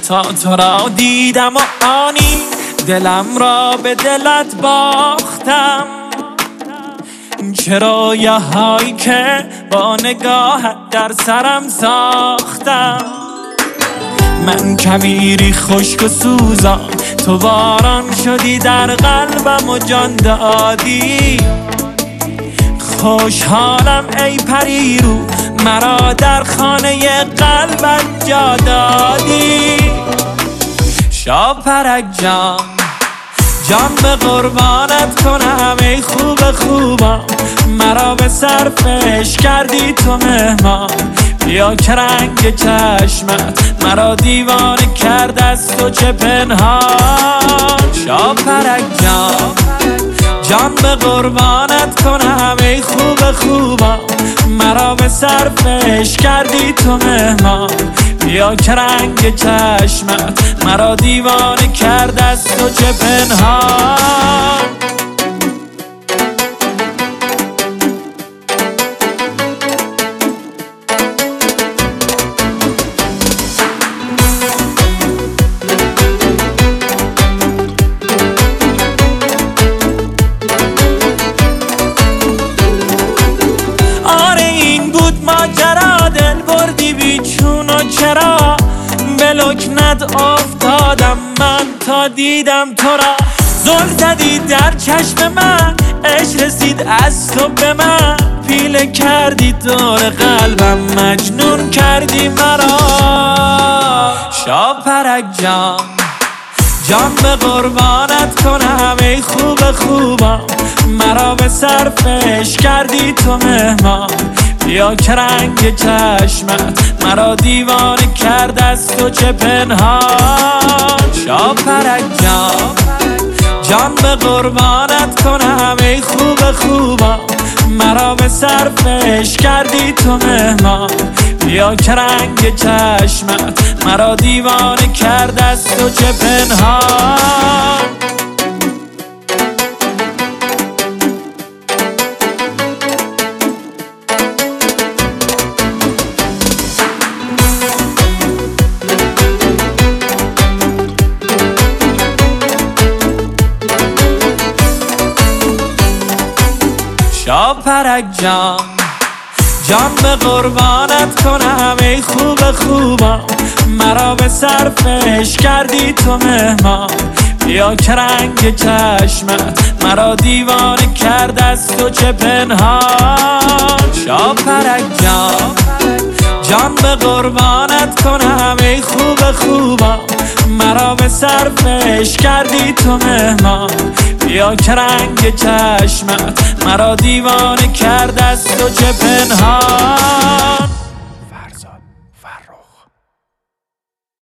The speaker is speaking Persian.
تا تو را دیدم و آنی دلم را به دلت باختم. چرا یه هایی که با نگاهت در سرم ساختم. من کویری خشک و سوزان، تو باران شدی در قلبم و جان دادی. خوشحالم ای پری رو، مرا در خانه قلبت جا دادی. شاپرک جان، جان به قربانت کنم ای خوب خوبم. مرا به صرفش کردی تو مهمان. بیا که رنگ چشمت مرا دیوانه کرد از تو چه پنهان. شاپرک جان، جان به قربانت کنم ای خوب خوبم. مرا به صرفش کردی تو مهمان. بیا که رنگ چشمت مرا دیوانه کرد از تو چه پنهان. ماجرا دل بردی بیچون و چرا به لکنت افتادم من تا دیدم تو را. زل زدی در چشم من، عشق رسید از تو به من. پیله کردی دور قلبم، مجنون کردی مرا. شاپرک جان، جان به قربانت کنم ای خوب خوبم. مرا به صرفش کردی تو مهمان. بیا که رنگ چشمت مرا دیوانه کرد از تو چه پنهان. شاپرک جان، جان به قربانت کنم ای خوب خوبم. مرا به صرفش کردی تو مهمان. بیا که رنگ چشمت مرا دیوانه کرد از تو چه پنهان. شاپرک جان، جان به قربانت کنم ای خوب خوبم. مرا به صرفش کردی تو مهمان. بیا که رنگ چشمت مرا دیوانه کرد از تو چه پنهان. شاپرک جان، جان به قربانت کنم ای خوب خوبم. مرا به صرفش کردی تو مهمان. بیا که رنگ چشمت مرا دیوانه کرد از تو چه پنهان.